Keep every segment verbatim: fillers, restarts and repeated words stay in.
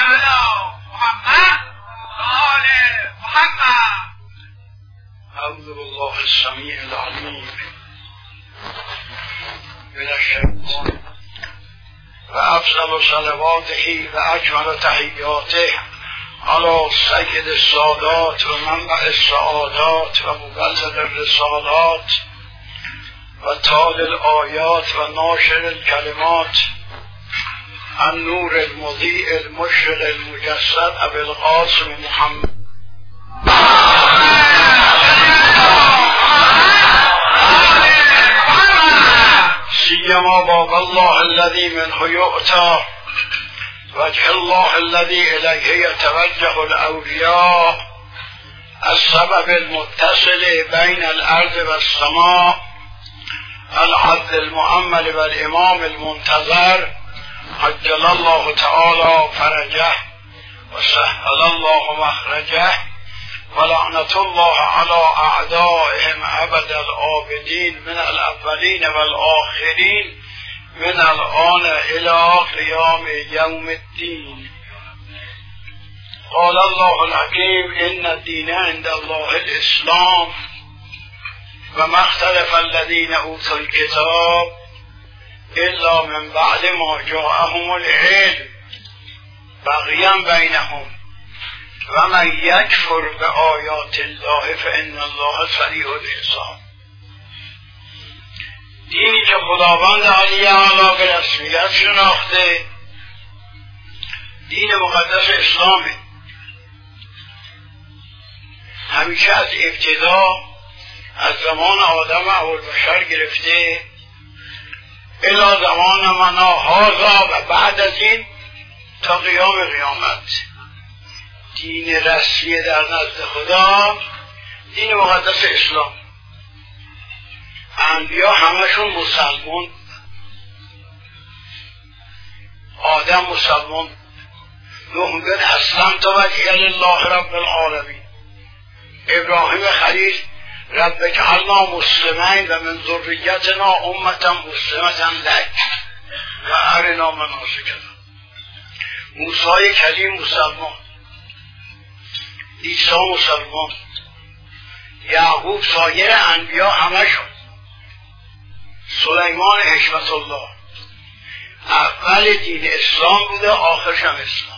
أعوذ بالله السميع العليم من الشيطان وأفضل صلواته وأجمل تحياته على سيد السادات ومنبع السعادات ومبلغ الرسالات وتال الآيات وناشر الكلمات النور المضيء المشرق المجسد أبي القاسم محمد سيما باب الله الذي منه يؤتى وجه الله الذي إليه يتوجه الأولياء السبب المتصل بين الأرض والسماء العبد المؤمل والإمام المنتظر عجل الله تعالى فرجه وسهل الله مخرجه ولعنة الله على أعدائهم أبد الآبدين من الأولين والآخرين من الآن إلى قيام يوم الدين. قال الله الحكيم إن الدين عند الله الإسلام وما اختلف الذين أوتوا الكتاب إلا من بعد ما جاءهم العلم بغيا بينهم ومن يكفر بآيات الله فإن الله سریع الحساب. دینی که خداوند علی اعلی به رسمیت شناخته دین مقدس اسلامه. همیشه از ابتدا از زمان آدم اولبشر گرفته الی زمان منا هذا و بعد از این تا قیام قیامت دین رسمی در نزد خدا دین مقدس اسلام. انبیا همشون مسلمان، آدم مسلمان، نوح میگه اسلمت وجهی لله رب العالمین، ابراهیم خلیل رب اجعلنا مسلمین و من ذریتنا امة مسلمة لک و ارنا مناسکنا. موسی کلیم مسلمان، عیسی مسلمان، یعقوب، سایر انبیا همشون، سلیمان حکمت الله، اول دین اسلام بوده آخرش هم اسلام.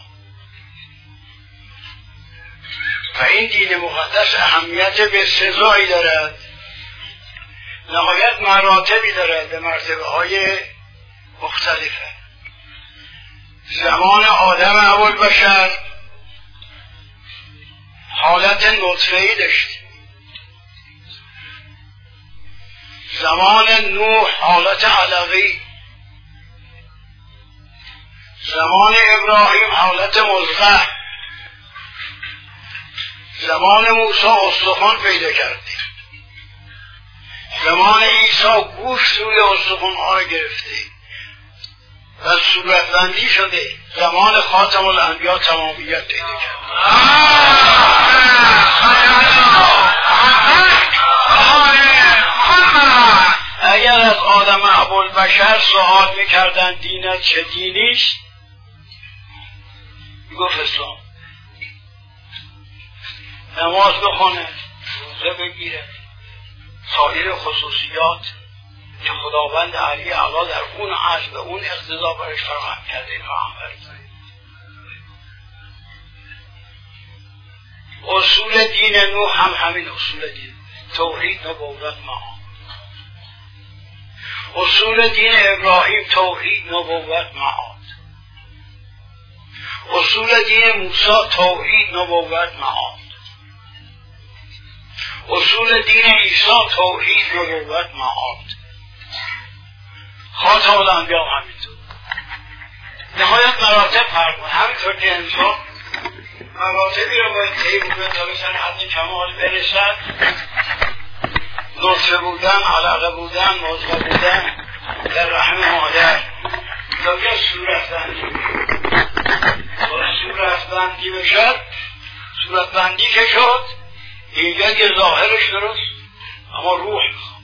و این دین مقدس اهمیت به سزایی دارد، نهایت مراتبی دارد به مرتبه های مختلفه. زمان آدم اولبشر حالت نطفه‌ای داشت، زمان نوح حالت علقی، زمان ابراهیم حالت مضغه، زمان موسی استخوان پیدا کرده، زمان عیسی گوشت روی استخوان ها رو گرفته و صورتبندی شده، زمان خاتم الانبیا تمامیت پیدا کرده. اگر از آدم ابوالبشر سوال میکردن دینت چه دینیست، میگفت اسلام. نماز بخونه، روزه بگیره، سایر خصوصیات که خداوند علی اعلی در اون عصر به اون اقتضا برش فراهم کرده این فراهم کرده. اصول دین نوح هم همین اصول دین، توحید، نبوت، معاد. اصول دین ابراهیم توحید، نبوت، معاد. اصول دین موسی توحید، نبوت، معاد. اصول دین عیسی توحید، نبوت، معاد. خاتم الانبیا همینطور. نهایت مراتب فرمون، همینطور که انسان مراتبی رو باید طی بکنه تا به سر حد کمال برسد. نطفه بودن، علقه بودن، مضغه بودن در رحم مادر تا که صورتبندی تا صورتبندی بشد. صورتبندی که شد اینجا که ظاهرش درست اما روح میخواد،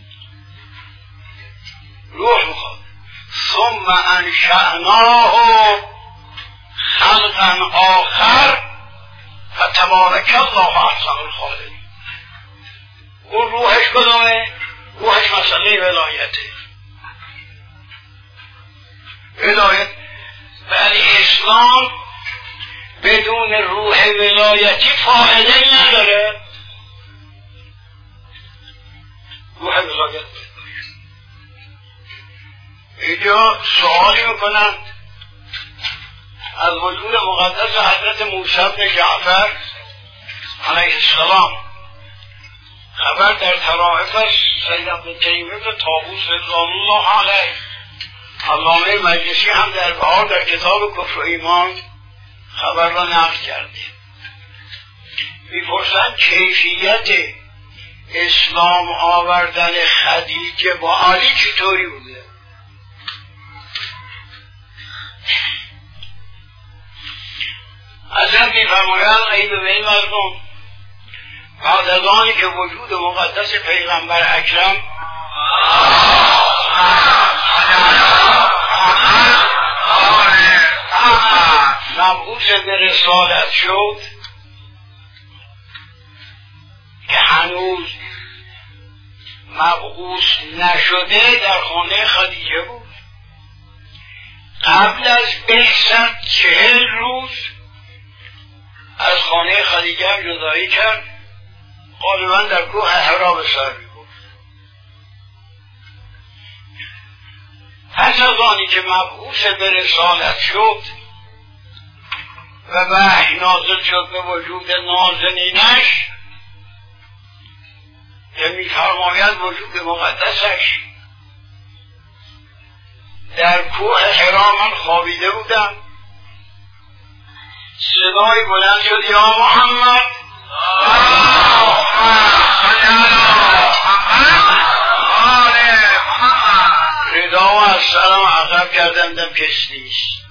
روح میخواد. ثم انشأناه خلقا خلقا آخر فتبارک الله احسن الخالقین. اون روحش کدامه؟ روحش مسئله ولایته. ولایت ولی اسلام بدون روح ولایتی فایده نداره. روح ولایت اینجا سوالی میکنند از وجود مقدس حضرت موسی بن جعفر علیه السلام. خبر در طرائف است. سید عبدالکریم ابن طاووس رضوان الله علیه، علامه مجلسی هم در بهار در کتاب کفر و ایمان خبر را نقل کرده. میپرسند کیفیت اسلام آوردن خدیجه با علی چطوری بوده؟ حضرت میفرمایند ای به این مردم، بعد از آنی که وجود مقدس پیغمبر اکرم مبعوث به رسالت شد که هنوز مبعوث نشده در خانه خدیجه بود. قبل از بعثت چهل روز از خانه خدیجه هم جدایی کرد، غالبا در کوه حرا به سر می‌برد. پس از آنی که مبعوث به رسالت شد و وحی نازل شد به وجود نازنینش که می‌فرماید وجود مقدسش، در کوه حرا من خوابیده بودم، صدای بلند شد یا محمد ردا و از سلام عقب کردم، دم کس نیست.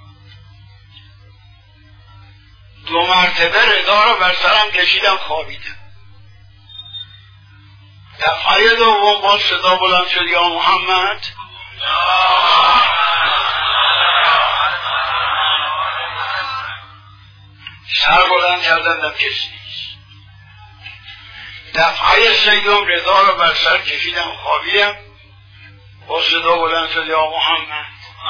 دو مرتبه ردا را بر سرم کشیدم، خوابیدم. دفعه دوم باز صدا بلند شد یا محمد. سر بلند کردم، دم کس نیست. دفعه سیوم رضا را بر سر کشیدم، خوابیدم. با صدا بلند شد یا محمد.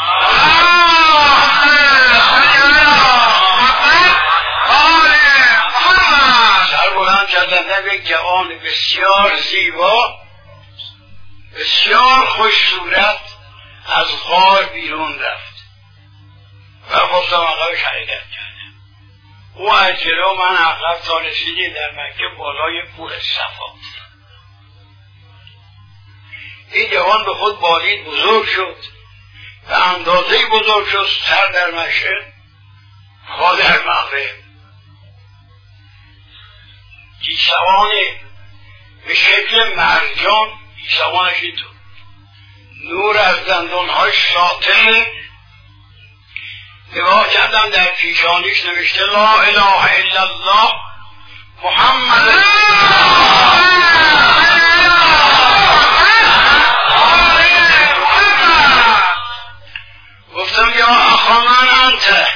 سر بلند کردم، دم یک جوان بسیار زیبا بسیار خوش صورت از غار بیرون رفت و گفتم عقبش حرکت کرد. او از جلو من عقب تا رسیدیم در مکه بالای کوه صفا. این جوان به خود بالید، بزرگ شد، به اندازه بزرگ شد، سر در مشرق پا در مغرب، گیسوان به شکل مرجان، گیسوانش اینطور، نور از دندانهاش ساطع. نگاه کردم در پیشانیش نوشته لا اله الا الله محمد گفتم یا اخا من انت،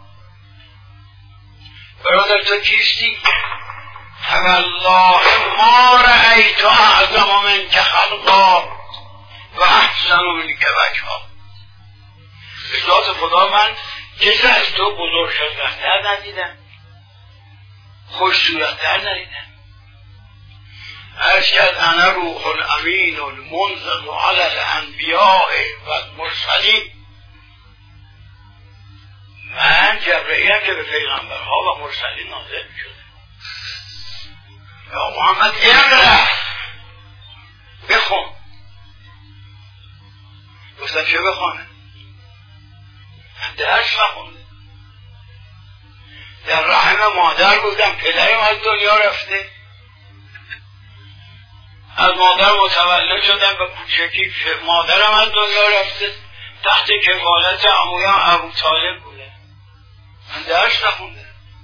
برادر تو کیستی؟ فوالله ما رأیت اعظم منک خلقا و احسن منک وجها. به ذات خدا من کسی از تو بزرگ شدتر ندیدم، خوش صورتتر ندیدم. عرض کرد انا روح الامین المنزل علی الانبیاء و المرسلین. من جبرئیلم که به پیغمبرها و مرسلین نازل شده. یا محمد اقرأ، بخون. گفتم چه بخونه؟ درس نخونده. در رحم مادر بودم، پدرم از دنیا رفته، از مادر متولد شدم، به کوچکی مادرم از دنیا رفته، تحت کفالت عمویم ابو طالب بوده. من درس نخونده.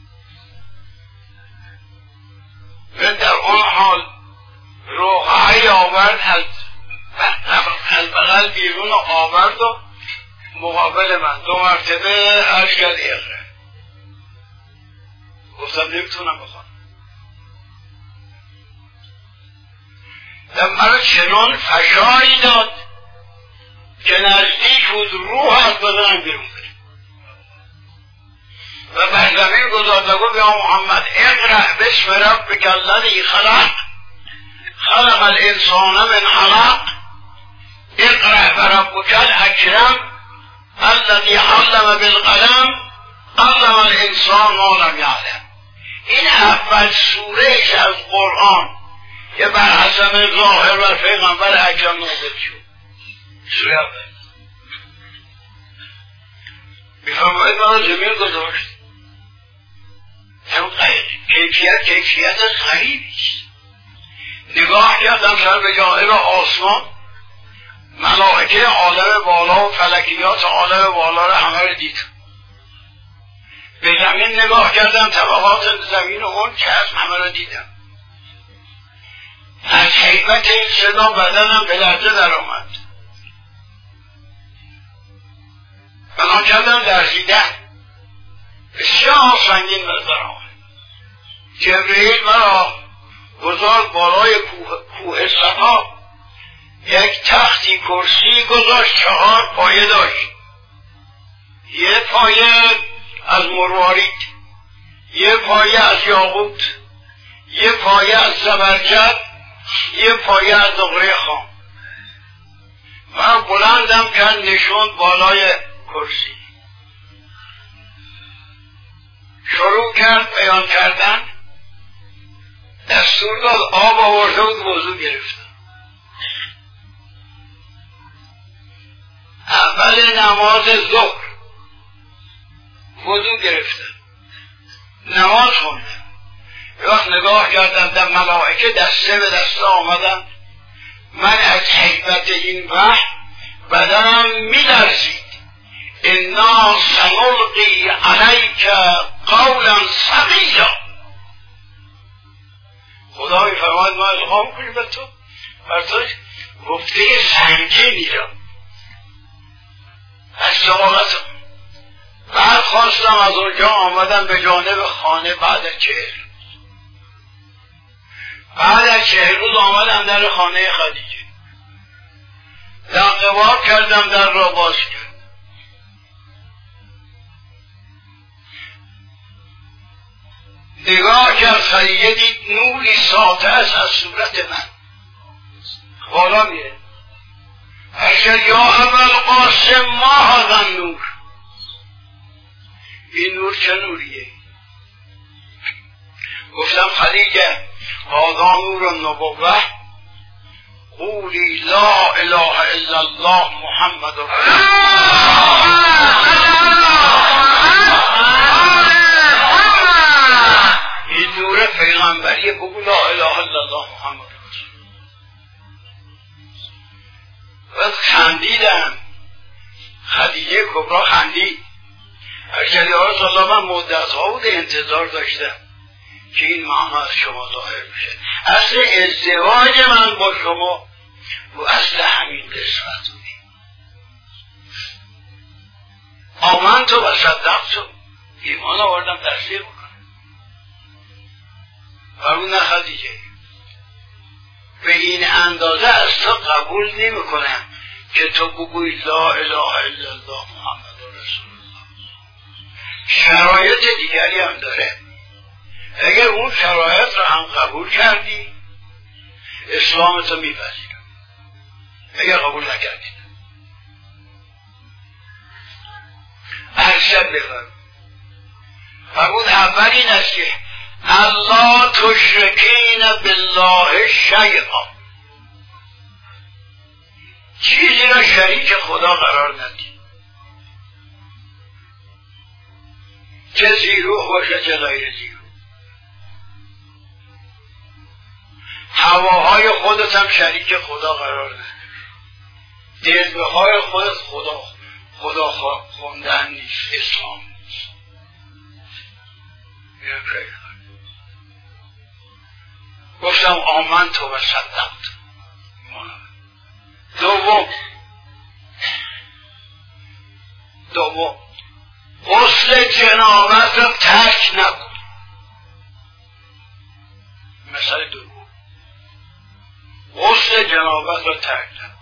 من در اون حال روحی آورد، از بغل بیرون آورد و مقابل من دو مرتبه عرض کرد اقرأ. گفتم نمیتونم بخوانم. و مرا چنان فشاری داد که نزدیک بود روح از بدنم بیرون بره و بر زمین گذاشت و گفت یا محمد اقرأ باسم ربک الذی خلق خلق الانسان من علق اقرأ وربک الاکرم الذی علم بالقلم علم الانسان ما لم یعلم. این اول سورهش از قرآن که بر حسب ظاهر و پیغمبر اکرم نازل شد. سوره اول میفرماید ما را زمین گذاشت. کیفیت کیفیت غریبی است. نگاه کردم سر به جانب آسمان، ملائکه عالم بالا و فلکیات عالم بالا را همه را دیدم. به زمین نگاه کردم، طبقات زمین و اون که از همه را دیدم. از حیبت این صدا بدنم به لرزه در آمد. بنا کردم لرزیدن، بسیار سنگین بر آمد. جبرئیل مرا گذاشت بالای کوه, کوه صفا، یک تختی کرسی گذاشت، چهار پایه داشت. یه پایه از مروارید، یه پایه از یاقوت، یه پایه از زبرجد، یه پایه از نقره خام. من بلندم کرد نشوند بالای کرسی، شروع کرد بیان کردن. دستور داد آب آورده بود، وضو گرفتم. اول نماز ظهر وضو گرفتم، نماز خوندم. وقت نگاه کردم در ملائکه دسته به دسته آمدن. من از حیبت این وحی بدنم می‌لرزید. انا سنلقی علیک قولا ثقیلا. خدا می‌فرماید ما الهام کنیم به تو، بر تو گفته سنگینی را از ثقالت. برخواستم از اونجا، آمدم به جانب خانه. بعد از چهل بعد از چهل روز آمدم در خانه خدیجه، دقیقار کردم، در را باز کرد. نگاه کرد، خدیجه دید نوری ساطع است از صورت من بالا میره. اشتر یا اول قاسم ما هذا نور. این نور چه نوریه؟ گفتم خدیجه هذا نور النبوة قولی لا اله الا الله محمد رسول الله. این نور پیغمبری، بگو لا اله الا الله محمد رسول الله. بس خندیدم. خدیجه کبرا خندید. ارشد یا رسول الله، من مدت ها بود انتظار داشتم که این معنی از شما ظاهر بشه. اصل ازدواج من با شما و اصل همین قسمت بودی. آمن تو و صدق تو، ایمان آوردم تصدیق بکنم. فرمود نه خدیجه، به این اندازه از تو قبول نمی کنم که تو بگوی لا اله الا الله محمد رسول الله. شرایط دیگری هم داره. اگر اون شرایط را هم قبول کردی اسلامتو میپذیرم، اگر قبول نکردی ارشد بفرم. فرمود اول این است که الله تشرکین بالله شیئا، چیزی را شریک خدا قرار ندی، چه زیروح باشه چه غیر زیروح. هواهای خودت هم شریک خدا قرار نده. جذبه های خودت خدا خدا خوندن نیست، اسلام نیست. گفتم آمن تو و صدقت. دوم دوم غسل جنابت را ترک نکن. اثر دروغ غسل جنابت را ترک نکن.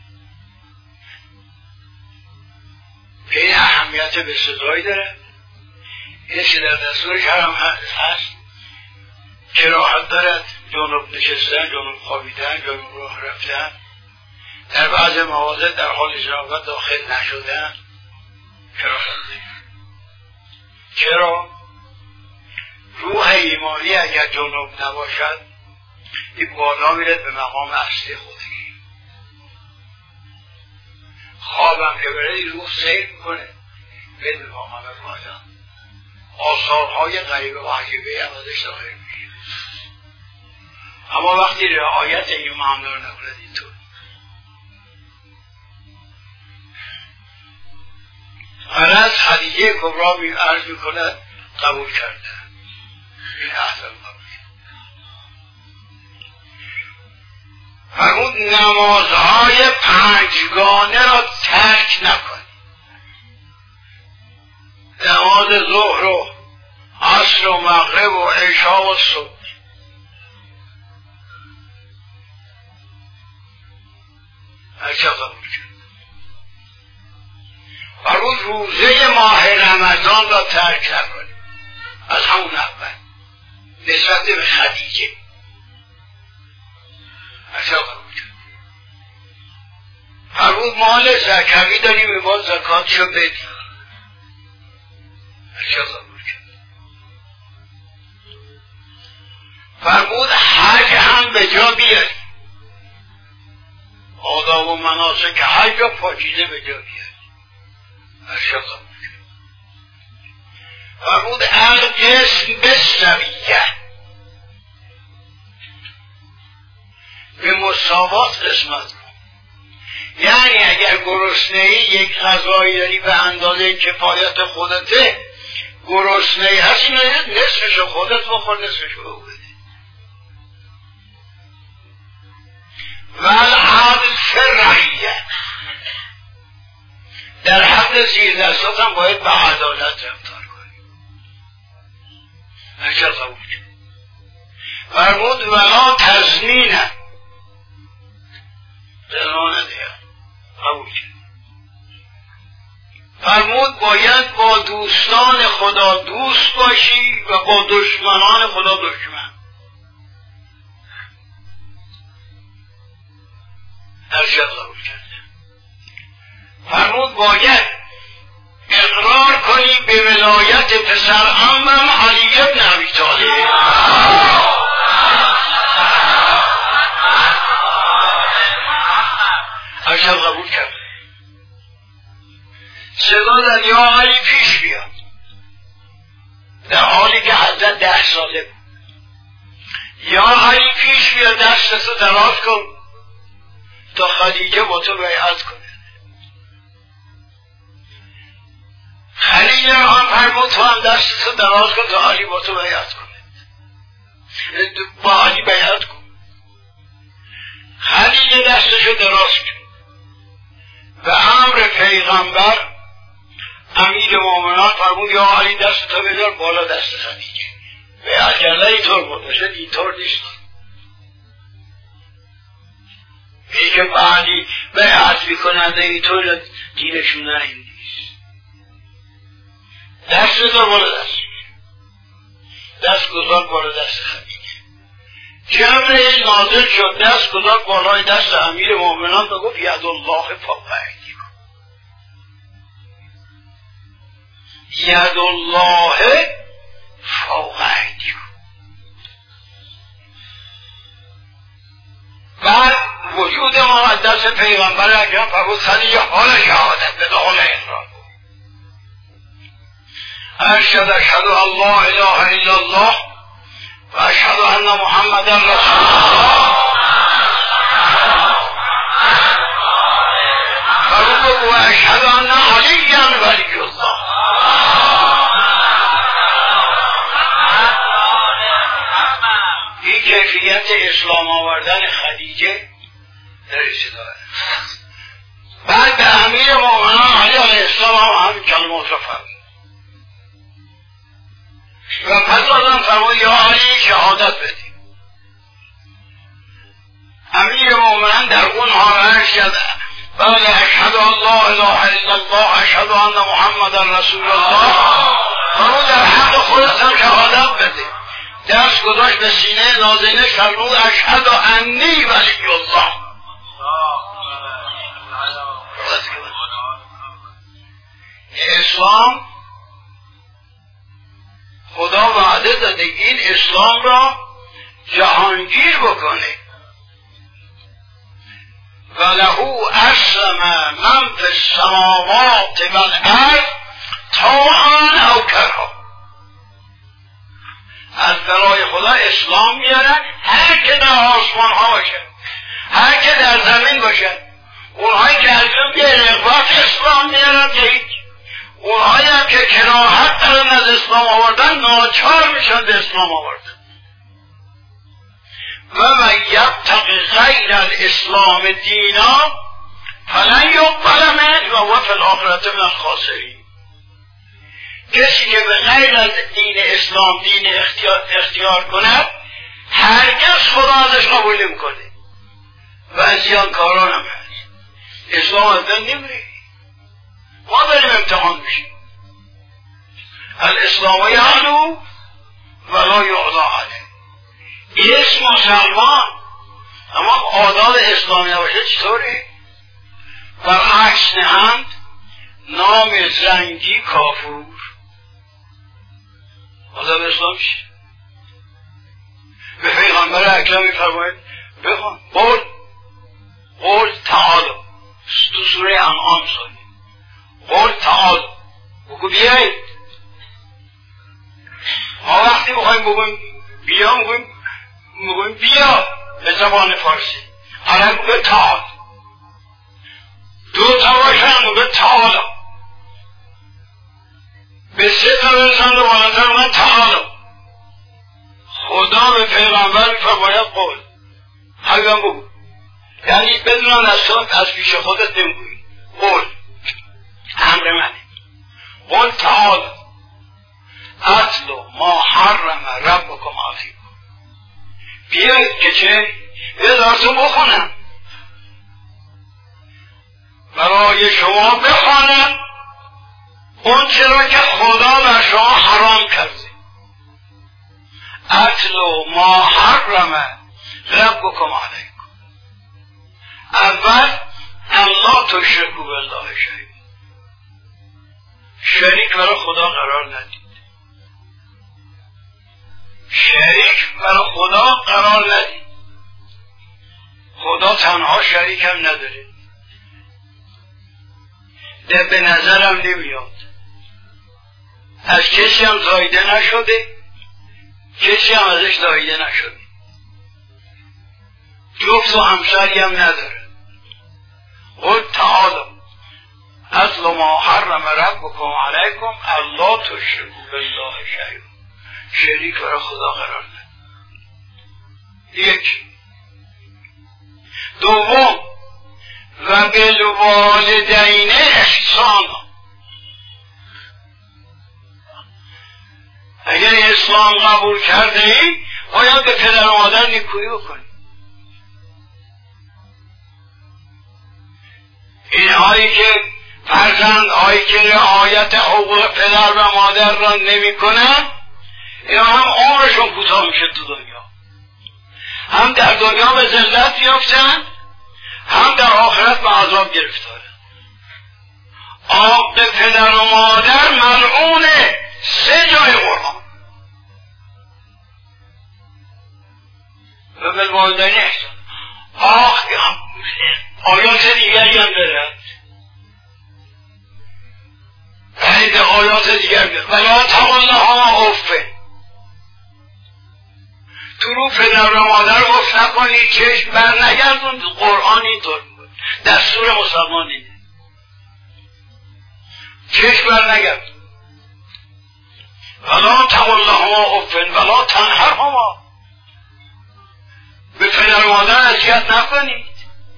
این اهمیت به صدایی داره. این که در دستور شرم هست کراهت دارد جنوب نشستن، جنوب خوابیدن، جنوب راه رفتن، در بعض مواضع در حال جنابت داخل نشدن کراهت دارد. چرا؟ روح ایمانی اگر جنوب نباشد این بالا میرد به مقام اصلی خودش. خوابم که برای روح سیر میکنه به مقام بالا، آثارهای غریبه و عجیبه هم ازش ظاهر میشه. اما وقتی رعایت این معامله رو نکند اینطور از خدیجه کبرا می عرض میکند قبول کرده این احسن قبول. فرمود نمازهای پنجگانه را ترک نکن. نماز ظهر و عصر و مغرب و عشا و صبح. هرچه قبول کرد. فرمود روزه ماه رمضان را ترک نکن. از همون اول نسبت به خدیجه هرچه قبول کرد. فرمود مال زکوی داریم به ما زکاتشو بدی. هرچه قبول کرد. فرمود حج هم به جا بیاری. آداب و مناسک حج را پاکیزه به جا بیاری. هرچه قبول کرد. فرمود القسم بالسویه، به مساوات قسمت کن. یعنی اگر گرسنه‌ای یک غذایی داری به اندازه کفایت خودته، گرسنه‌ای هست این نصفشو خودت بخور، نصفشو او بده. والعدل فی الرعیه، در حق زیر دستات هم باید به عدالت رفتار کنی. هرچه قبول کرد. فرمود ولا تزمینه، زنانه دیگر قبول کرد. فرمود باید با دوستان خدا دوست باشی و با دشمنان خدا دشمن. هرچه قبول کرد. فرمود باید اقرار کنی به ولایت پسر عمم علی بن ابی طالب. هرچه قبول کرد. صدا در یا علی پیش بیاد در حالی که حضرت ده ساله بود. یا علی پیش بیاد، دستتو دراز کن تا خدیجه با تو بیعت کنه. خلیل هم فرمود تو هم دستتو دراز کن تا علی با تو بیعت کنه، با علی بیعت کن. خلیل دستشو دراز کن به امر پیغمبر امیر مومنان فرمود یا علی دستتو بدار بالا دست خدیجه. بیعت کرده اینطور بود، مثل اینطور نیست. ای که بعدی بیعت میکننده اینطور دینشون نه این نیست. دست بذار بالا دست دست گذار بالا دست خدیجه. جمعه نازل شد، دست گذار بالای دست امیر مومنان و گفت ید الله فوق ایدیکم، ید الله فوق ایدیکم. بعد وجود مقدس پیغمبر اکرم فرمود خدیجه حال شهادت به داخل اقرار بود. ارشد اشهد ان لا اله الا الله و اشهد ان محمدا رسول الله. فرمود و اشهد ان علی ولی الله. این کیفیت اسلام آوردن خدیجه در ابتداء. بعد به امیر مومنان علی علیه السلام هم همین کلمات را فرمود و پس آدم فرمود یا علی شهادت بدی. من در اونها اشهد بله اشهد ان لا اله الا الله اشهد ان محمد رسول الله و اون در حق خودت هم شهادت بده. دست گذاشت به سینه نازنین فرمود اشهد انی ولی الله. اسلام خدا وعده داده این اسلام را جهانگیر بکنه. وله اسلم من فی السماوات والارض طوعا او کرها. از برای خدا اسلام میارن هر که در آسمان ها باشه، هر که در زمین باشه. اونهایی که از اون به رغبت اسلام میارن که هیچ، اونهایی هم که کراهت دارن از اسلام آوردن ناچار میشن به اسلام آوردن. و من یبتغی غیر الاسلام دینا فلن یقبل منه و هو فی الاخرة من الخاسرین. کسی که به غیر از دین اسلام دین اختیار, اختیار کند هرگز خدا ازش قبول نمیکنه و از زیانکاران هم هست. اسلام از بین نمیره، ما داریم امتحان میشیم. الاسلام یعلو ولا یعلا علیه. اسم مسلمان اما آداب اسلامی نباشه چطوره؟ برعکس نهند نام زنگی کافور آداب اسلام چیه؟ به پیغمبر اکرم میفرماید بخوان قول قول تعالی تو سوره انعام سالی قول تعالی بگو بیایید. ما وقتی بخوایم بگویم بیا میگویم میگویم بیا به زبان فارسی، حالا بگو تعال. دو تا باشن بگو تعال، به سه تا برسن و بالاتر من تعال. خدا به پیغمبر میفرماید قول حیوان بگو، یعنی بدونن از تو از پیش خودت نمیگویی. قول امر منه. قول تعال اتلو ما حرم ربکم علیکم. بیایید که چه؟ بیایدارتون بخونم برای شما بخوانم اون چرا که خدا بر شما حرام کرده. اتلو ما حرم ربکم علیکم. اول الله تشرکوا بالله شیء، شریک برای خدا قرار ندید. شریک برای خدا قرار ندید. خدا تنها شریک هم نداره، ده به نظرم نمیاد. از کسی هم زایده نشده، کسی هم ازش زایده نشده. جفت و همسری هم نداره. قل تعالی اتل ما حرم ربکم علیکم الله تشرکوا بالله شیء. شریک برای خدا قرار ندید. یک. دوم و بالوالدین احسانا. اگر اسلام قبول کرده ای باید به پدر و مادر نیکویی بکنی. اینهایی که فرزند هایی که رعایت حقوق پدر و مادر را نمی کنن اینا هم عمرشون کوتاه میشه تو دنیا، هم در دنیا به ذلت میافتن، هم در آخرت به عذاب گرفتارن. عاق پدر و مادر ملعونه سه جای قرآن. و بالوالدین احسان. آخ آیات دیگری هم دارد، بعد آیات دیگر دارد. ولا تقلها افه. تو رو پدر و مادر گفت نکنی، چشم بر نگردون. قرآن اینطور بود، دستور مسلمان اینه. چشم بر نگردون. ولا تقلها افه ولا تنهرهما. به پدر و مادر اذیت نکنید.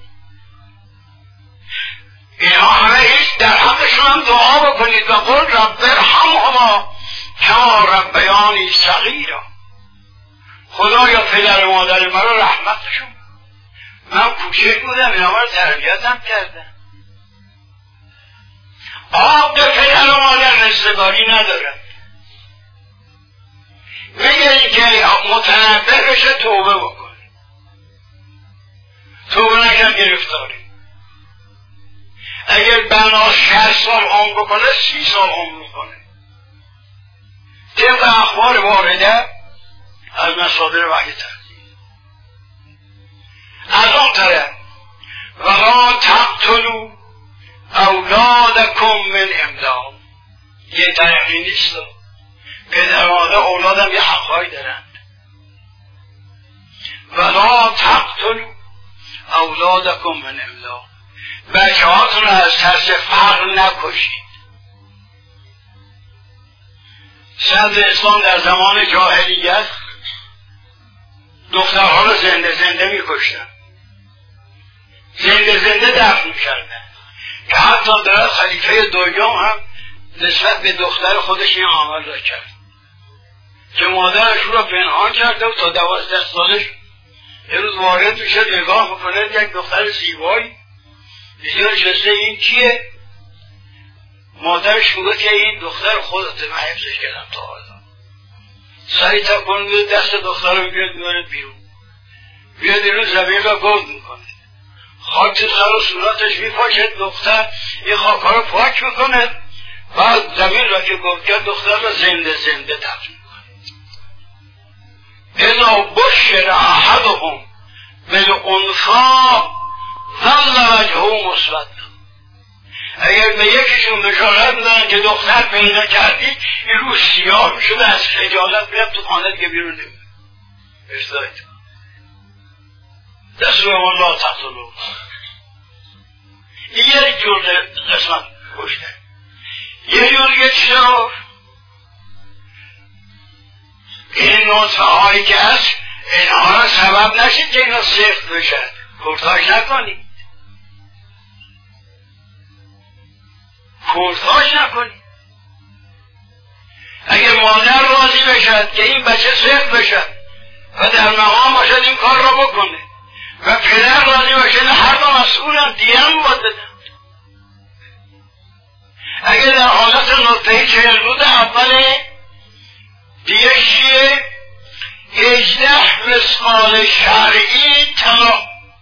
اینها همه هیچ در حقشون هم دعا بکنید و قل رب ارحمهما کما ربیانی صغیرا. خدایا پدر و مادر مرا رحمتشون من کوچک بودم اینا ما رو تربیتم کردن. آب به پدر و مادر رستگاری ندارد. میگه که متنبه بشه توبه بکنه، توبه نکن گرفتاری. اگر بنا شصت سال عمر بکنه سی سال عمر میکنه. طبق اخبار وارده از مصادر وحی تحقیق. از اون طرف ولا تقتلوا اولادکم من املاق، یه طرفی نیست. پدر مادر اولادم یه حقهایی دارند. ولا تقتلوا اولادکم من املاق، بچه هاتون رو از ترس فقر نکشید. صدر اسلام در زمان جاهلیت دخترها رو زنده زنده میکشتن، زنده زنده دفن میکردن، که حتی در خلیفه دوم هم نسبت به دختر خودش این عمل را کرد که مادرش رو پنهان کرده و تا دوازده سالش یه روز وارد میشه نگاه میکنه یک دختر زیبایی دیگه نشسته، این کیه؟ مادرش میگه که این دختر خودته، من حفظش کردم تا حالا. سعی تکن دست دختر رو بیاد میاره بیرون، بیاد این رو زمین را گرد میکنه، خاک سر و صورتش میپاشه، دختر این خاکا رو پاک میکنه، بعد زمین را که گرد کرد دختر را زنده زنده دفن میکنه. اذا بشر احدهم بالانثی ظل وجهه مسودا، اگر به یکیشون بشارت میدن که دختر پیدا کردی این رو سیاه شده، از خجالت بیاد تو خانه دیگه بیرون نمیاد. اشتاید دستور من لا تقتلوا، این یک جور قسمت کشته. یه جور یه چرا این نطفه هایی که هست اینها را سبب نشید که اینا سخت بشن، کورتاش نکنید، کورتاش نکنید. اگه مادر راضی بشد که این بچه سخت بشد و در مقام باشد این کار را بکنه و پدر راضی باشد، هر دو مسئولن دیگه هم باید بدن. اگه در حالت نطفه چهل روز اوله دیگه چیه؟ هجده مثقال شرعی طلا،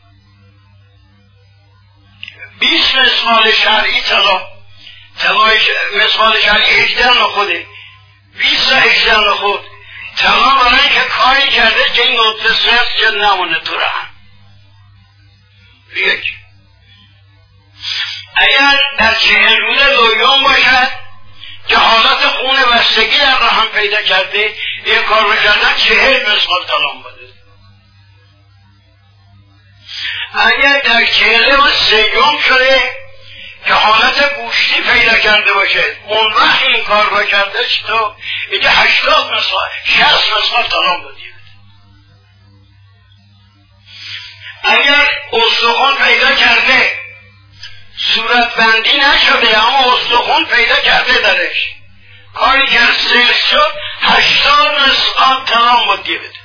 بیست مثقال شرعی طلا، طلای مثقال شرعی هجده نخوده، بیست و هجده نخود طلا، برای که کاری کرده که این نطفه سخت که نمونه تو رحم. یک اگر در چهل روز دوم باشد که حالت خون بستگی در رحم پیدا کرده، این کار بکردن چهل مثقال طلا بوده. اگر در چهل و سیوم شده که حالت گوشتی پیدا کرده باشه، اون وقت این کار بکرده تو اینجا هشتاد مثقال شصت مثقال طلا بودی. اگر استخوان پیدا کرده صورت بندی نشده اما استخوان پیدا کرده درش، کاری که سرس شد هشتاد مثقال طلا بودی بده.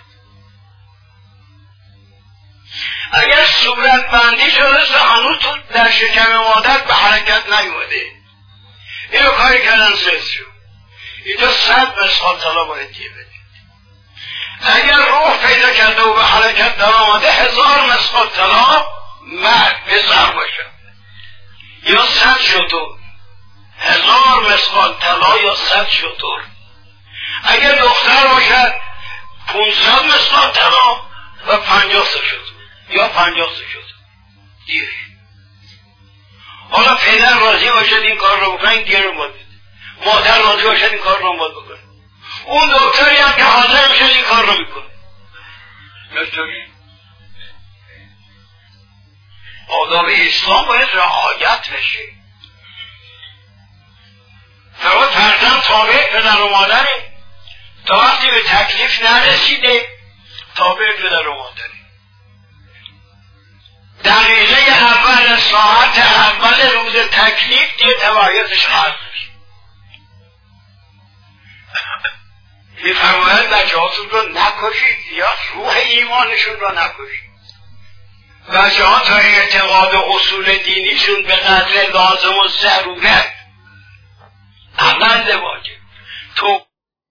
اگر صورت بندی شده هنوز تو در شکم مادر به حرکت نیومده، اینو کاری کردن سرس شد، اینجا صد مثقال طلا باید دیه بده. اگر روح پیدا کرده و به حرکت در آمده هزار مثقال طلا مرد بسر باشه، یا صد شطور، هزار مثقال طلا یا صد شطور. اگر دختر باشد پونصد مثقال طلا و پنجاه شطور یا پنجاه شطور دیر. حالا پدر راضی باشد این کار رو بکنه، این دیر رو باید بده. مادر راضی باشد این کار رو باید بکنه. اون دکتری هم که حاضر میشه این کار رو میکنه. نشتوری آداب اسلام باید رعایت بشه. فرات فرزند تابع پدر و مادره، تا وقتی به تکلیف نرسیده تابع پدر و مادره. دقیقه اول ساعت اول روز تکلیف دیگه تبعیتش خواهد میشه. میفرماید بچه هاتون رو نکشید یا روح ایمانشون رو نکشید. بچه ها تا اعتقاد اصول دینیشون به قدر لازم و ضرورت اقل واجب تو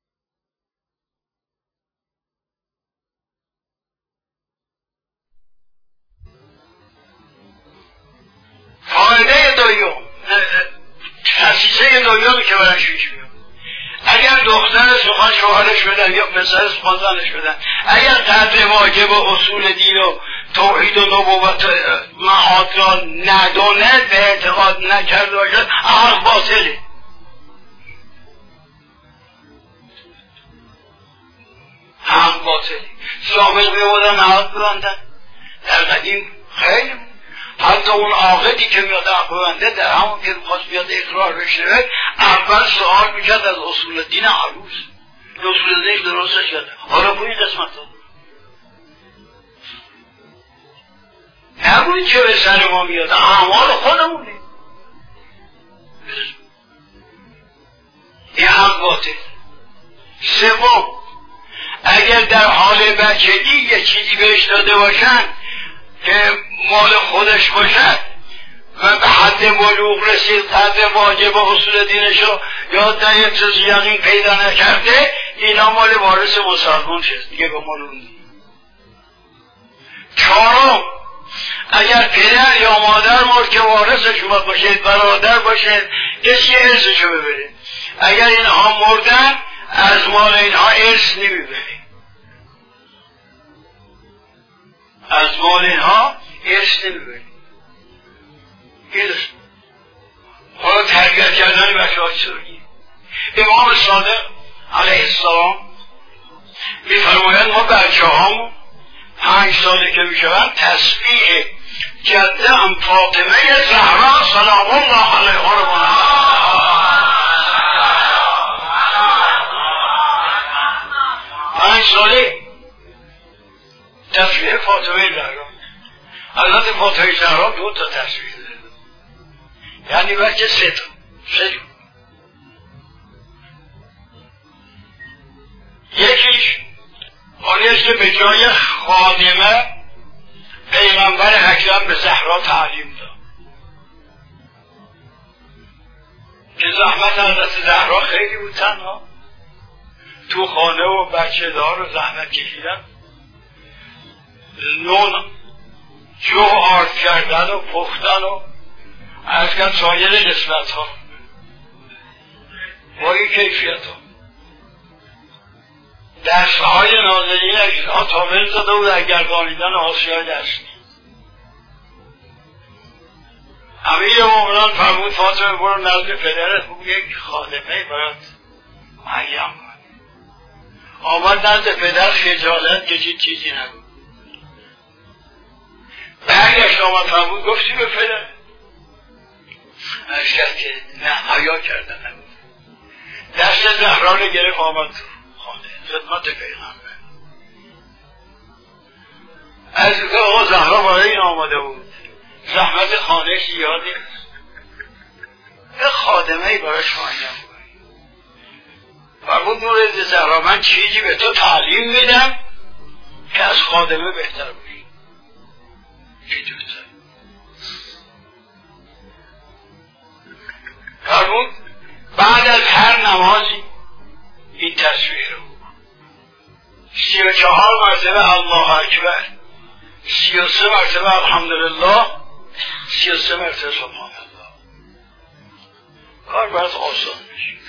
فایده دویم تأسیسه دویمی که برش پیش میاد، اگر دختر سخن شوهرش بدن یا پسر سخن زنش بدن، اگر قدر واجب و اصول دین و توحید و نبوت معاد را ندونه، به اعتقاد نکرده باشد، حق باطله. حق باطله. سابق بیودن حق ببندن در قدیم خیلی بود. حتی اون عاقدی که میاد حق ببنده در همون که خواست بیاد اقرار بشنوه، اول سوال میکرد از اصول دین عروس، اصول دینش درستش کرده. حالا بوی قسمت ها نبوید که به سر ما میاد، اعمال خودمونه. این حق باطل. سوم، اگر در حال بچگی یه چیزی بهش داده باشن که مال خودش باشد و به حد بلوغ رسید، قدر واجب و اصول دینشو یا در یک چیز یقین پیدا نکرده، اینا مال وارث مسلمان شد، دیگه به مال اون. چهارم، اگر پدر یا مادر مرد که وارثش باشد، برادر باشد، کسی ارثشو ببره. اگر اینها مردن از مال اینها ارث نمیبره، از مال اینها ارث نمیبره. ارث حالا تربیت کردن بچه ها چطوریه؟ امام صادق علیه السلام میفرماید ما بچه هامون پنج ساله که میشوند تسبیح جده هم فاطمه زهرا سلام الله علیها رو بانند. پنج ساله تسبیح فاطمه زهرا. حضرت فاطمه زهرا دو تا تسبیح داره، یعنی بچه سه تا سه تا. یکیش آنیست که به جای خادمه پیغمبر اکرم به زهرا تعلیم داد که زحمت حضرت زهرا خیلی بود، تنها تو خانه و بچه دار و زحمت کشیدن، نون جو آرد کردن و پختن و از کن سایر نسبت ها با این کیفیت ها. دست های نازنین اجزا تابل زده و در گردانیدن آسیای دستی. امیر مومنان فرمود فاطمه برو نزد پدرت بگو یک خادمه باید معیم کنی. آمد نزد پدر، خجالت کشید، چیزی نگو. برگشت آمد فرمود گفتی به پدر؟ اشکت که نه، حیا کردن نگو. دست زهرا رو گرفت آمد تو خانه خدمت پیغمبر. از که آقا زهرا برای این آمده بود، زحمت خانه زیادی است، یه خادمه براش معین کنی. فرمود نور زهرا من چیزی به تو تعلیم میدم که از خادمه بهتر باشی. چی دوست؟ فرمود بعد از هر نمازی این تصویر رو سی و چهار مرتبه الله اکبر، سی و سه مرتبه الحمدلله، سی و سه مرتبه سبحان الله. کار باید آسان میشه.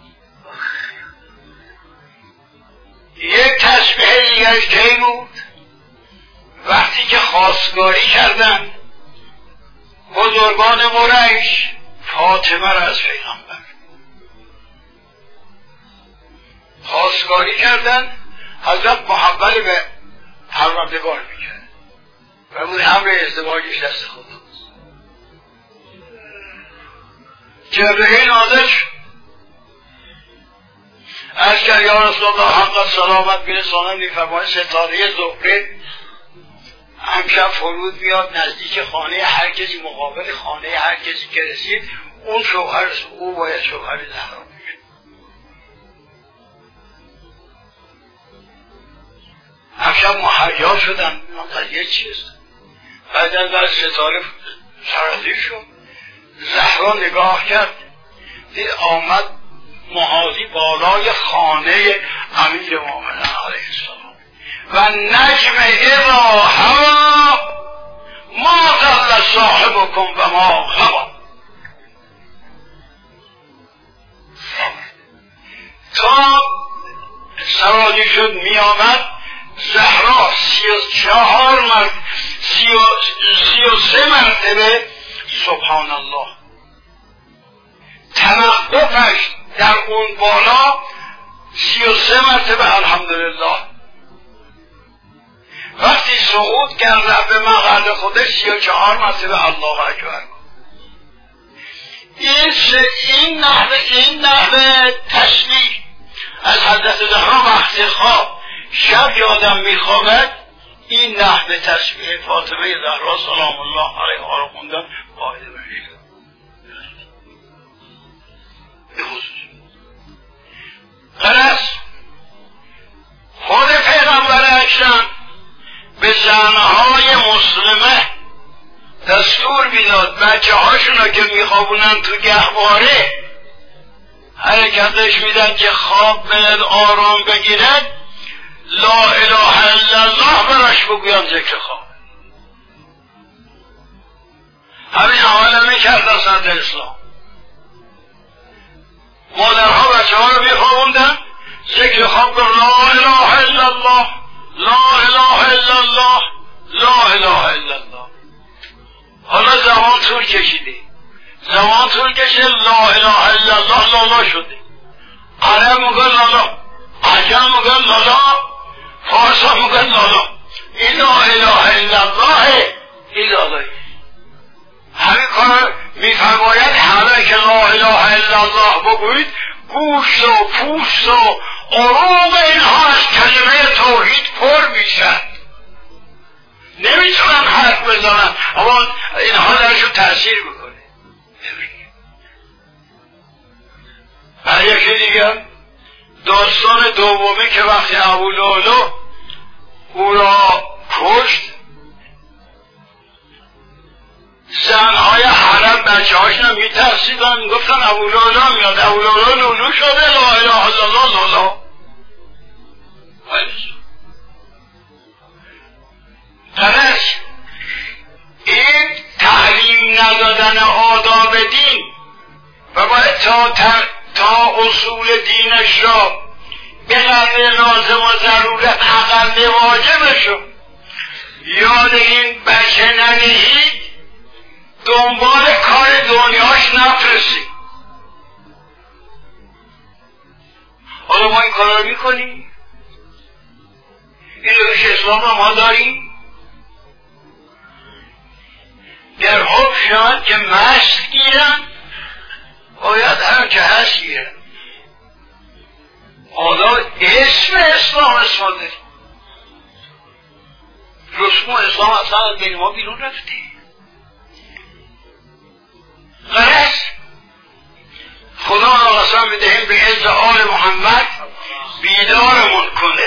یک تسبیح دیگرش کی بود؟ وقتی که خواستگاری کردن بزرگان قریش فاطمه را از پیغمبر، خواستگاری کردن، حضرت محول به پروردگار میکرد و اون امر ازدواجش دست خود جبرئیل نازل شد. از که یا رسول الله حق سلامت برسانم میفرماید ستاره زهره امشب فرود بیاد نزدیک خانه هر کسی، مقابل خانه هر کسی که رسید اون شوهر، او باید شوهر زهرا میشه. امشب محیا شدن من قضیه چیست؟ بعد از در ستاره سرازیر شد. زهرا نگاه کرد دید آمد محاذی بالای خانه امیر مومنین علیه السلام و نجم اذا هوا ما ضل صاحبکم و ما غوا. تا سرازیر شد می آمد زهرا سی و چهار مرد سی و, سی و سه مرتبه سبحان الله. توقفش در اون بالا سی و سه مرتبه الحمدلله. وقتی صعود کرد رفت به مقعد خودش سی و چهار مرتبه الله اکبر. این این نحوه این نحوه تسبیح از حضرت زهرا وقت خواب شب یادم میخوابد این نحوه تسبیح فاطمه زهرا سلام الله علیها رو خوندن قاعده بشه. خلاص خود پیغمبر اکرم به زنهای مسلمه دستور میداد بچه هاشونو که میخوابونن تو گهواره حرکتش میدن که خواب بلد آرام بگیرد لا اله الا الله براش بگویم ذکر خواب. همین حالا میکرد اصلا در اسلام. مادرها بچه ها رو میخوابوندن ذکر خواب کن لا اله الا الله لا اله الا الله لا اله الا الله. حالا زمان طول کشیده زمان طول کشیده لا اله الا الله لالا شده. عرب میگن لالا، عجم میگن لالا، فارسا میگن لالا. این لا اله الا الله این لالا. همین کار میفرماید همه که لا اله الا الله بگوید گوشت و پوست و عروق اینها از کلمه توحید پر میشن. نمیتونن حرف بزنن اما اینها درشون تأثیر میکنه. هر یکی دیگر داستان دومی که وقتی ابو لؤلؤ او را کشت زنهای حرم بچه هاشون میترسیدن گفتن ابو لؤلؤ میاد ابو لؤلؤ لولو شده لا اله الا الله لالا. درست این تعلیم ندادن آداب دین و باید تا, تا اصول دینش را به قدر لازم و ضرورت اقل واجبش رو یاد این بچه ندهید دنبال کار دنیاش نفرستید. حالا ما این کار رو میکنیم؟ این روش اسلام رو ما داریم؟ در حب شاید که مست گیرن باید هر که هست گیرن. حالا اسم اسلام اسم داریم رسم اسلام اصلا از بین ما بیرون رفته. غرص خدا را قسم بدهیم به عز آل محمد بیدارمون کنه.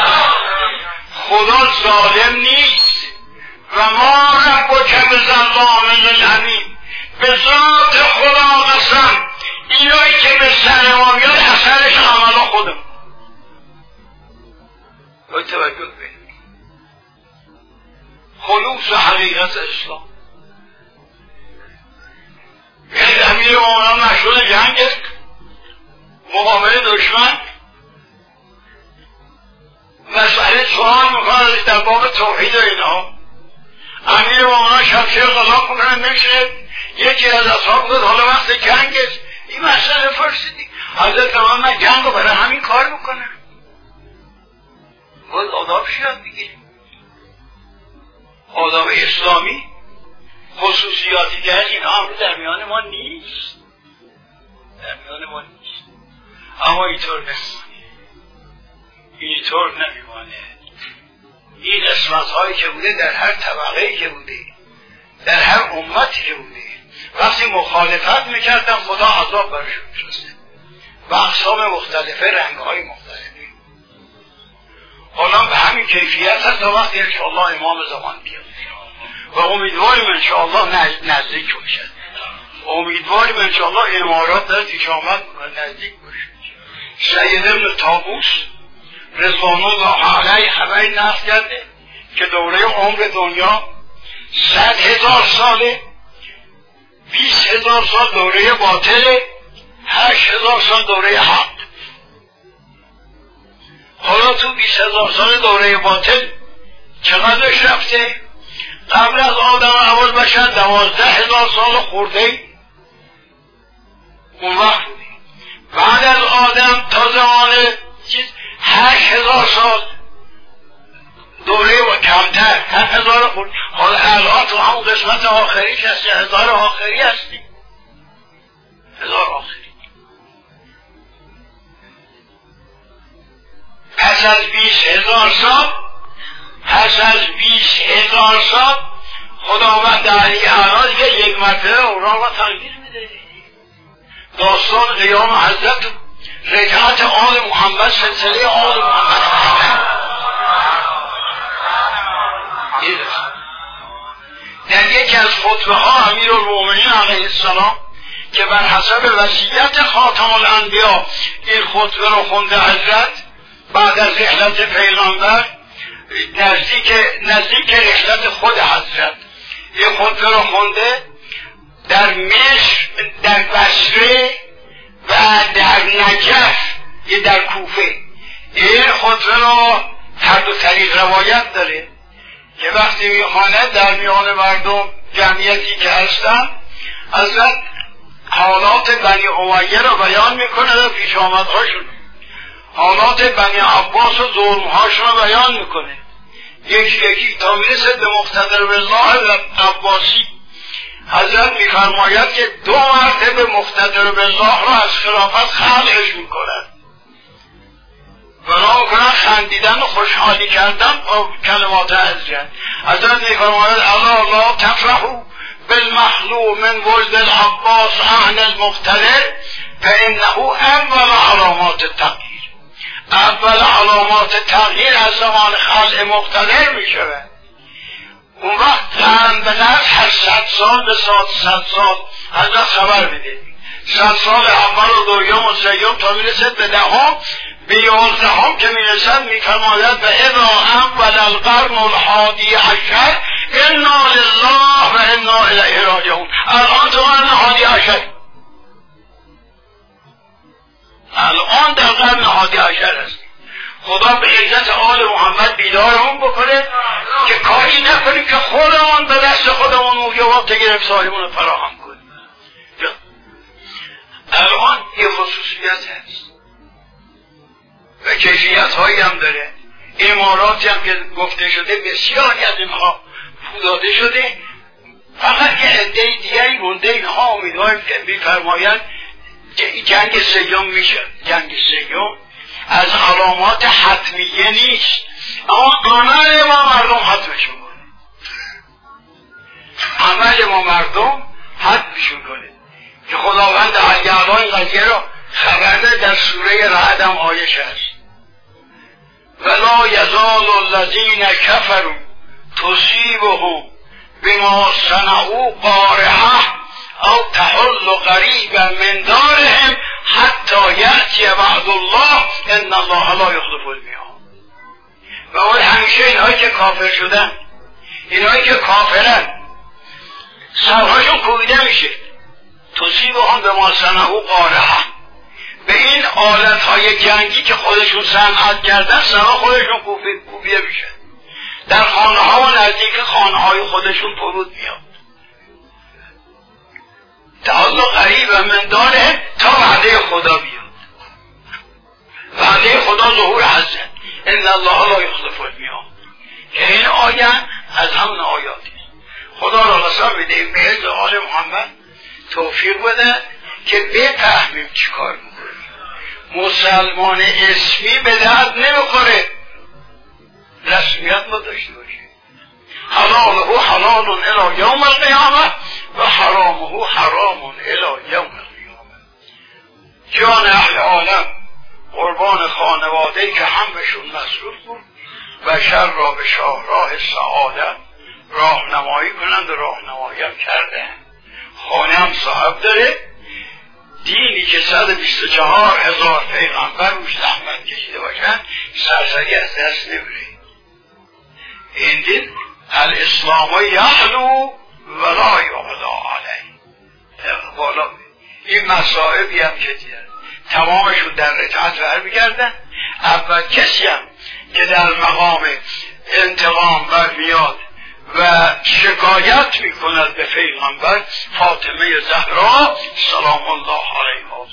خدا ظالم نیست و ما ربک بظلام للعبید. به ذات خدا قسم اینایی که به سر ما میاد اثرش عملا خودم. باید توجه کنید خلوص و حقیقت اسلام. یعنی امیر مومنین مشغول جنگ مقابل دشمن مسئله سوال میکنه در باب توحید و اینها. امیر مومنین شمشیر قضا میکنه نمیشه. یکی از اصحاب گفت حالا وقت جنگ است این مسئله فرسیدی حضرت من جنگ رو برای همین کار میکنم. باید آداب شیاد بگیریم آداب اسلامی خصوصیاتی که این امر در میان ما نیست در میان ما نیست اما اینطور نمیمانه اینطور نمیمانه. این اسمت هایی که بوده در هر طبقه که بوده در هر امتی که بوده وقتی مخالفت میکردن خدا عذاب برشون میفرسته و اقسام مختلفه رنگ های مختلفه. حالا به همین کیفیت هست تا وقتی انشاءالله امام زمان بیاد و امیدواریم انشاءالله نزدیک باشد. امیدواریم انشاءالله امارات در پیش آمد نزدیک باشد. سید ابن طاووس رضوان الله علیه خبری نقل کرده که دوره عمر دنیا صد هزار ساله، بیست هزار سال دوره باطله، هشت هزار سال دوره حق. حالا تو بیست هزار سال دوره باطل چقدرش رفته؟ قبل از آدم اول بشر دوازده هزار سال خورده اون وقت بوده. بعد از آدم تا زمان چیز هشت هزار سال دوره و کمتر هشت هزار خورده. حالا الان تو همون قسمت آخریش هستی، هزار آخری هستی، هزار آخری. پس از بیست هزار سال پس از بیست هزار سال خداوند علی اعلی دیگه یک مرتبه اوراق را تغییر میده. داستان قیام حضرت، رجعت آل محمد، سلسله آل محمد در یکی از خطبه ها امیرالمومنین علیه السلام که بر حسب وصیت خاتم الانبیا این خطبه رو خونده حضرت بعد از رحلت پیغمبر نزدیک نزدیک رحلت خود حضرت این خطبه رو خونده در مصر، در بصره و در نجف، یه در کوفه. این خطبه رو هر دو طریق روایت داره که وقتی میخواند در میان مردم جمعیتی که هستن حضرت حالات بنی امیه رو بیان میکنه و پیش آمدهاشون، حالات بنی عباس و ظلمهاشون رو بیان میکنه یکی یکی تا میرسه به مقتدر بالله عباسی. حضرت میفرماید که دو مرتبه مقتدر بالله رو از خلافت خلعش میکنن، بنا میکنن خندیدن و خوشحالی کردن با کلمات حضرت. حضرت میفرماید الا لا تفرحوا بالمخلوع من ولد العباس عن المقتدر فانه اول علامات التغییر. اول علامات تغییر از زمان خلع مقتدر میشود. اون وقت قرن به نفس هر صد سال به صد صد سال حضرت خبر میده. صد سال اول و دویم و سیوم تا میرسد به دهم، به یازدهم که میرسد میفرماید به اذا اول القرن الحادی عشر انا لله و انا الیه راجعون. الان تو قرن حادی عشر، الان در قرن حادی عشر هست. خدا به عزت آل محمد بیدارمون بکنه که کاری نکنیم که خودمون به دست خودمون موجبات گرفت سایمون رو فراهم کنیم. الان یه خصوصیت هست و کیفیت هایی هم داره. اماراتی هم که گفته شده بسیاری از اینها پوداده شده، فقط یه عده دیگری مونده. اینها امیدواریم که میفرمایند که جنگ سیوم میشه. جنگ سیوم از علامات حتمیه نیست، اما عمل ما مردم حتمش میکنه، عمل ما مردم حتمش میکنه که خداوند علی اعلی این قضیه را خبر در سوره رعد هم آیش هست. ولا یزال الذین کفروا تصیبهم بما صنعوا قارعه او تحل قریبا من دارهم حتی یأتی وعد الله ان الله لا یخلف المیعاد. و اون همیشه اینهایی که کافر شدن، اینهایی که کافرن، سرهاشون کوبیده میشه. تصیبهم بما صنعوا قارعه، به این آلتهای جنگی که خودشون صنعت کردن سرها خودشون کوبیده میشه، در خانه ها و نزدیک خانه های خودشون فرود میاد. تعالی قریب من داره تا وعده خدا بیاد، وعده خدا ظهور حضرت ان الله لا یخلف المیعاد که این آیه از همون آیاتی. خدا را قسم میدهیم به عز آل محمد توفیق بده که بفهمیم چی کار میکنیم. مسلمان اسمی به درد نمیخوره، رسمیت ما داشته باشه. حلاله حلال الی یوم القیامه و حرامه حرام الی یوم القیامه. جان اهل عالم قربان خانواده‌ای که همشون مسئول بود و شر را به شاهراه سعادت راهنمایی کنند و راهنمایی هم کردن. خانه هم صاحب داره، دینی که صد و بیست و چهار هزار پیغمبر روش زحمت کشیده باشن سرسری از دست نمیره. این دین الاسلام یعلو ولا یعلا علیه. بالا این مصائبی هم که دیدن تمامشون در رجعت برمیگردن. اول کسی هم که در مقام انتقام برمیاد و شکایت میکند به پیغمبر فاطمه زهرا سلام الله علیها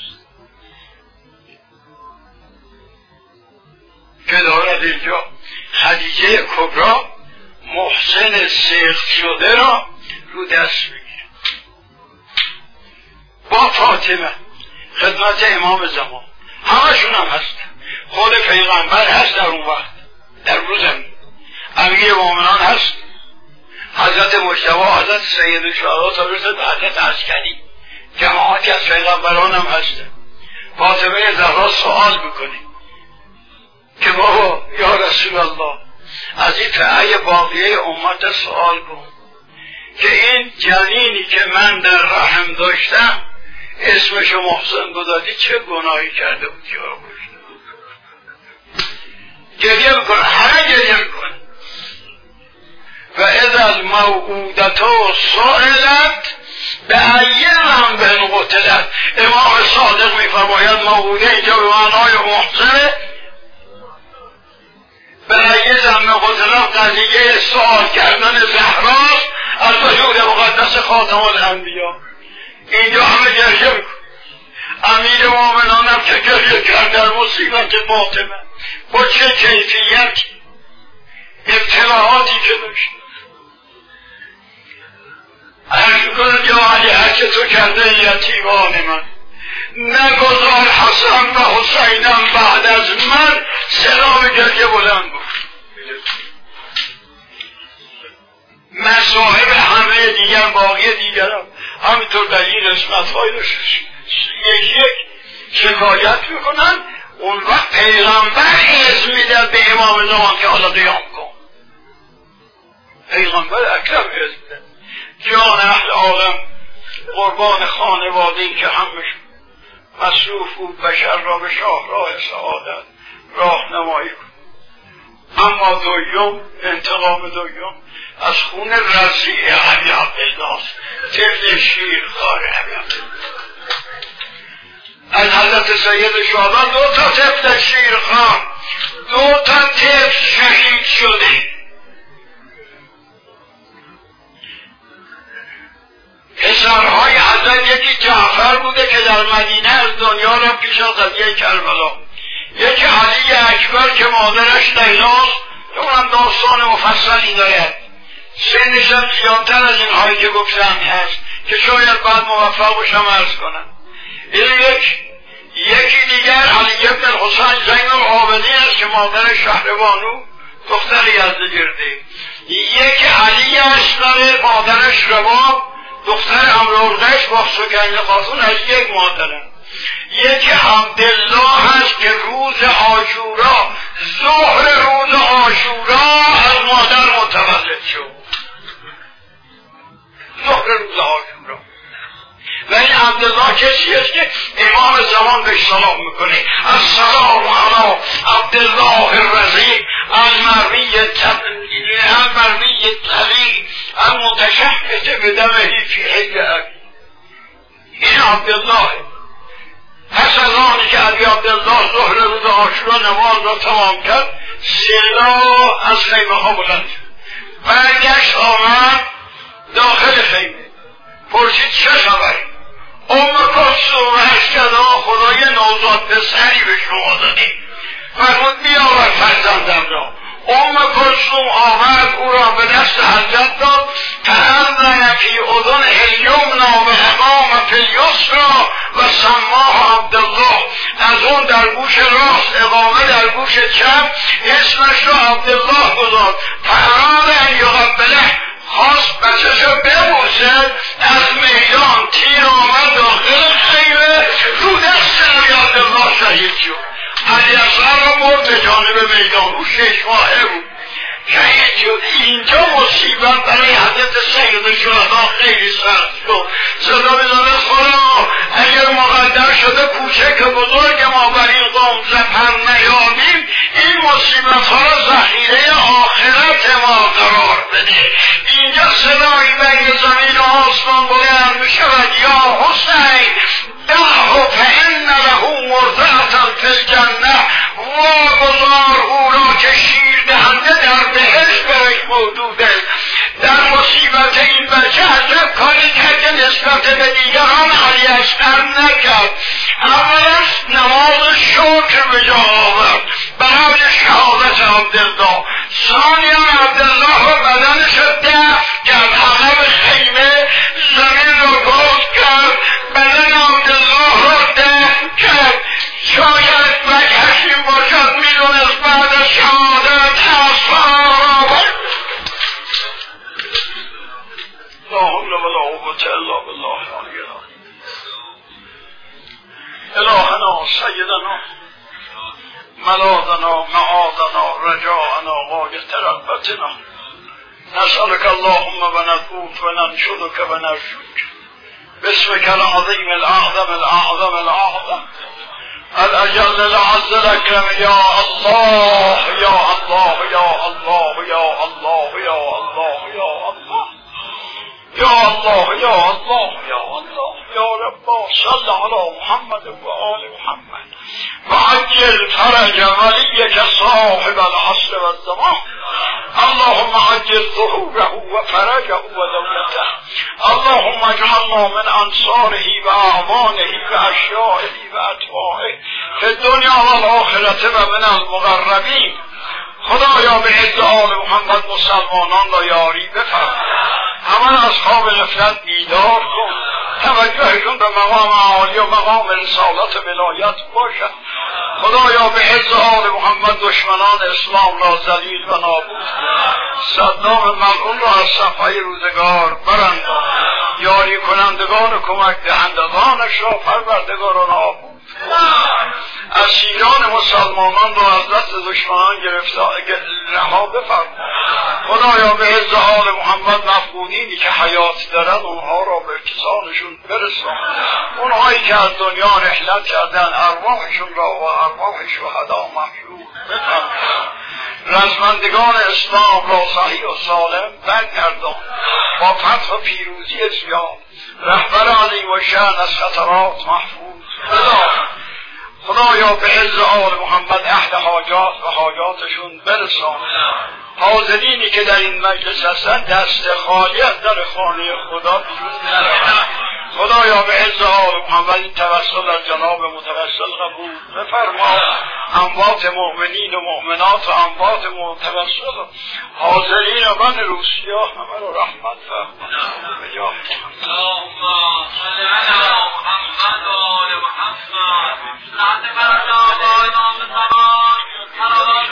که دارد اینجا خدیجه کبرا محسن سیخ شده را رو دست میگیره با فاطمه خدمت امام زمان. همشون هم هست، خود پیغمبر هست در اون وقت، در روزم امیر مومنان هست، حضرت مجتبی، حضرت سید الشهدا تا برسد به حضرت عسکری، جماعتی از پیغمبران هم هستن. فاطمه زهرا سوال میکنه که بابا یا رسول الله از این فعی باقیه امت سوال کن که این جنینی که من در رحم داشتم اسمشو محسن گذاشتی چه گناهی کرده بود یا کشته. گریه میکنه، همه گریه میکنه. و اذا الموعودة سئلت بأی ذنب قتلت. امام صادق میفرماید موعوده اینجا به معنای محسن، بأی ذنب قتلت قضیه سوال کردن زهراست از وجود مقدس خاتم الانبیا. اینجا همه گریه میکن. امیر مومنان هم که گریه کرد در مصیبت فاطمه با چه کیفیتی ابتلاعاتی که داشت. عرض میکنه یا علی هرچه تو کرده یتیمان من نگذار حسن و حسینم بعد از من. سلام گریه بلند بود. مصاحب همه دیگر باقی دیگر هم همینطور در این قسمت های یک یک شکایت میکنن. اون وقت پیغمبر اسم میدن به امام زمان که حالا قیام کن. پیغمبر اکرم اسم میدن جان اهل عالم قربان خانواده‌ای که همش مصروف بود بشر را به شاهراه سعادت راهنمایی کن. اما دویم انتقام دویم از خون رضیع علی عبدالله طفل شیرخوار علی عبدالله از حضرت سید شهدا دو تا طفل شیرخوار، دو تا طفل شهید شده. پسرهای حضرت یکی جعفر بوده که در مدینه از دنیا را پیش از قضیه کربلا، یکی علی اکبر که مادرش لیلاست که اونم داستان مفصلی دارد، سنش هم زیادتر از این هایی که گفتم هست که شاید بعد موفق باشم عرض کنم. این یک یکی دیگر علی ابن الحسین زین العابدین است که مادر شهربانو دختر یزدگرده، یکی علی اصغر مادرش رباب دختر امرالقیس با سکینه خاتون از یک مادرم، یکی عبدالله هست که روز عاشورا ظهر روز عاشورا از مادر متولد شد، ظهر روز عاشورا. و این عبدالله کسی است که امام زمان بهش سلام میکنه السلام علی عبدالله الرضیع المروی المروی الطلی المتشهد بدمه فی حج ابی. این عبدالله پس از آنی که ابی عبدالله ظهر روز عاشورا نماز را تمام کرد سلا از خیمه ها بلند شد، برگشت آمد داخل خیمه، پرسید چه خبری؟ ام کلثوم هست که خدای نوزاد پسری به شما دادی، فرمود بیاور فرزندم را. ام کلثوم آورد او را به دست حضرت داد، فأذن فی اذن الیمنی و اقام فی الیسری و سماه عبدالله. از اون در گوش راست اقامه در گوش چپ، اسمش را عبدالله گذاشت. فاراد ان یقبله، خواست بچه‌شو ببوسد، از میدان تیر آمد داخل خیمه، رو دست عبدالله شهید شد. علی اصغر را برد به جانب میدان، او شش ماهه بود شهید شد. اینجا مصیبت برای حضرت سید شهدا خیلی سخت شد. صدا بزنه خدا اگر مقدر شده کوچک بزرگ ما بر این قوم زفر نیابیم، این مصیبت ها را ذخیره آخرت ما قرار بده. اینجا صدایی بین زمین و آسمان بلند می شود یا حسین دعه فإن له مرضعة فی الجنه، واگذار او را که شیر دهنده در بهشت برش موجوده. در مصیبت این بچه حضرت کاری کرده نسبت به دیگران علی اکبر نکرد. اولش نماز شکر به جا آورد برای شهادت عبدالله. ثانیا عبدالله را بدنش را دفن کرد، عقب خیمه زمین را باز کرد، بدن عبدالله را دفن کرد. شاید وجهش این باشد میدونست بعد از شهادت اصحاب لا حول ولا قوة الا بالله العلی العظیم. الهنا سیدنا ملاذنا معاذنا رجاءنا غایة رغبتنا، نسألك اللهم و ندعوك و ننشدك و نرجوك باسمك العظيم الأعظم الأعظم الأعظم الأجل الأعز الأكرم. يا الله يا الله يا الله يا الله يا الله يا الله يا الله يا الله يا الله يا رب صل على محمد وآل محمد وعجل فرج وليك صاحب العصر والزمان. اللهم عجل ظهوره وفرجه ودولته. اللهم اجعلنا من انصاره واعوانه واشيائه واتباعه في الدنيا والآخرة ومن المقربين. خدایا به عز آل محمد مسلمانان را یاری بفرما، همه از خواب غفلت بیدار کن، توجهشون به مقام عالی و مقام رسالت ولایت باشد. خدایا به عز آل محمد دشمنان اسلام را ذلیل و نابود کن، صدام ملعون را از صفحه روزگار برانداز، یاری کنندگان و کمک دهندگانش را پروردگار و نابود. اسیران مسلمانان را از دست دشمنان گرفته رها بفرما. خدایا به عز آل محمد مفقودینی که حیات دارن اونها را به اتصالشون برسان، اونهایی که از دنیا رحلت کردن ارواحشون را و ارواح شهدا محفوظ بفرما. رزمندگان اسلام را صحیح و سالم برگردان، با فتح و پیروزی اسلام رهبر علی و شأن از خطرات محفوظ بدار. خدایا به عز آل محمد اهل حاجات و حاجاتشون برسان. حاضرینی که در این مجلس هستند دست خالی از در خانه خدا بیرون نرود. خدایا به عز آل محمد این توسل از جناب متوسل قبول بفرما. اموات مؤمنین و مؤمنات و اموات متوسل حاضرین و من روسیه همه رو رحمت فرما. به جاه اللهم صل علی محمد و آل محمد. لعنت بر آقای نام سلام سلامات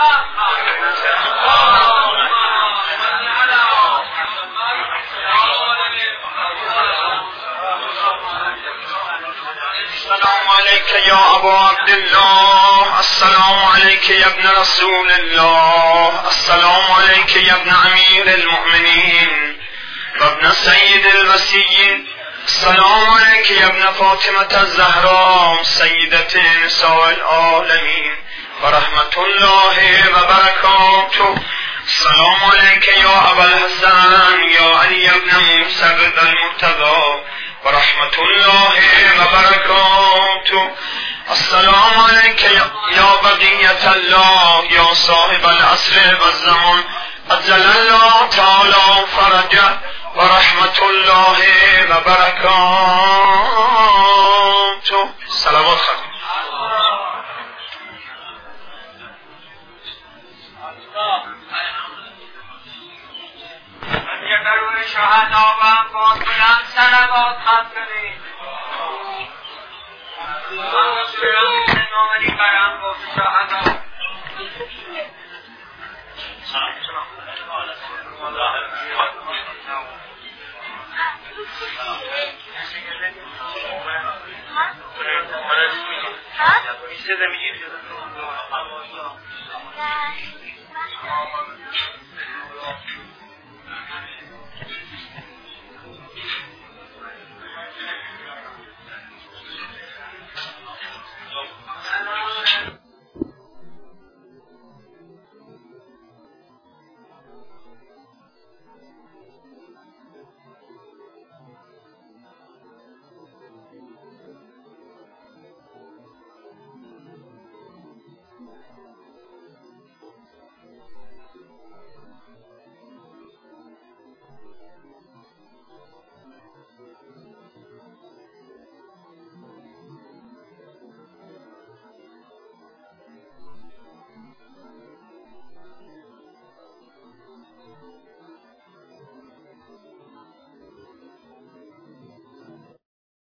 السلام عليك يا أبا عبد الله، السلام عليك يا ابن رسول الله، السلام عليك يا ابن أمير المؤمنين وابن سيد الوسيين، السلام عليك يا ابن فاطمة الزهراء سيدة نساء العالمين ورحمة الله وبركاته. السلام عليك يا أبا الحسن يا علي بن موسى المرتضى ورحمة الله وبركاته. السلام عليك يا بقية الله يا صاحب العصر والزمان عجل الله تعالى فرجه ورحمة الله وبركاته. صلوات خاتم. درون شهدا و انباد بلند صلوات خط کنید. نامدی بر انباد شهدا.